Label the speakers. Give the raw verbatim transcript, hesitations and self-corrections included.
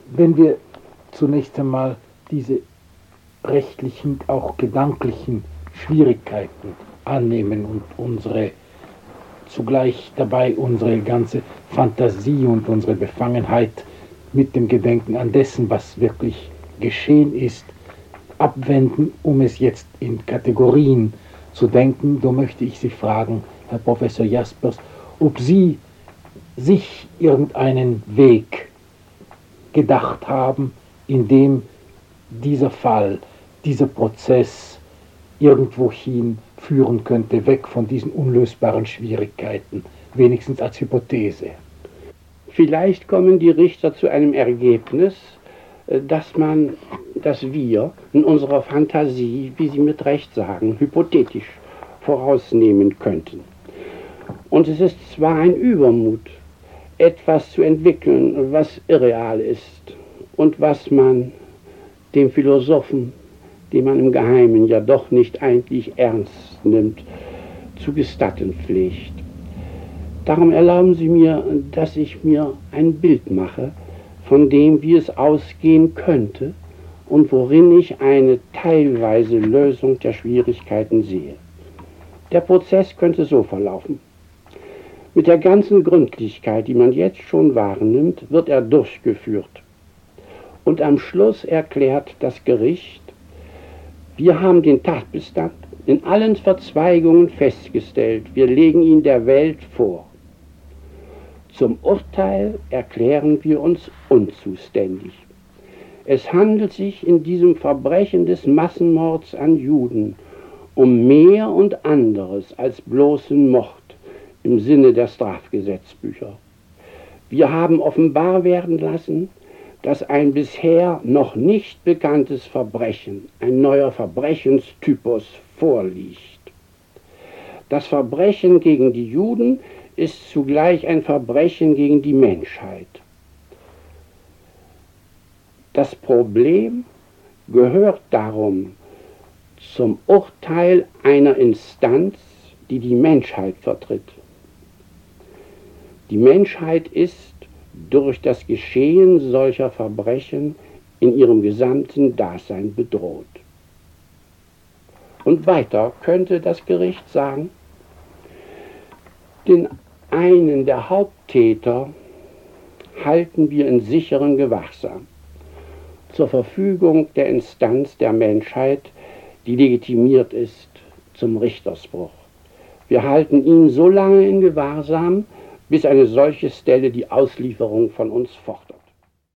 Speaker 1: Wenn wir zunächst einmal diese rechtlichen, auch gedanklichen Schwierigkeiten annehmen und unsere zugleich dabei unsere ganze Fantasie und unsere Befangenheit mit dem Gedenken an dessen, was wirklich geschehen ist, abwenden, um es jetzt in Kategorien zu denken, so möchte ich Sie fragen, Herr Professor Jaspers, ob Sie sich irgendeinen Weg gedacht haben, in dem dieser Fall, dieser Prozess irgendwohin führen könnte, weg von diesen unlösbaren Schwierigkeiten, wenigstens als Hypothese.
Speaker 2: Vielleicht kommen die Richter zu einem Ergebnis, dass man, dass wir in unserer Fantasie, wie Sie mit Recht sagen, hypothetisch vorausnehmen könnten. Und es ist zwar ein Übermut, etwas zu entwickeln, was irreal ist und was man dem Philosophen, den man im Geheimen ja doch nicht eigentlich ernst nimmt, zu gestatten pflegt. Darum erlauben Sie mir, dass ich mir ein Bild mache von dem, wie es ausgehen könnte und worin ich eine teilweise Lösung der Schwierigkeiten sehe. Der Prozess könnte so verlaufen. Mit der ganzen Gründlichkeit, die man jetzt schon wahrnimmt, wird er durchgeführt. Und am Schluss erklärt das Gericht, wir haben den Tatbestand in allen Verzweigungen festgestellt, wir legen ihn der Welt vor. Zum Urteil erklären wir uns unzuständig. Es handelt sich in diesem Verbrechen des Massenmords an Juden um mehr und anderes als bloßen Mord im Sinne der Strafgesetzbücher. Wir haben offenbar werden lassen, dass ein bisher noch nicht bekanntes Verbrechen, ein neuer Verbrechenstypus vorliegt. Das Verbrechen gegen die Juden ist zugleich ein Verbrechen gegen die Menschheit. Das Problem gehört darum zum Urteil einer Instanz, die die Menschheit vertritt. Die Menschheit ist durch das Geschehen solcher Verbrechen in ihrem gesamten Dasein bedroht. Und weiter könnte das Gericht sagen, den einen der Haupttäter halten wir in sicheren Gewahrsam zur Verfügung der Instanz der Menschheit, die legitimiert ist zum Richterspruch. Wir halten ihn so lange in Gewahrsam, bis eine solche Stelle die Auslieferung von uns fordert.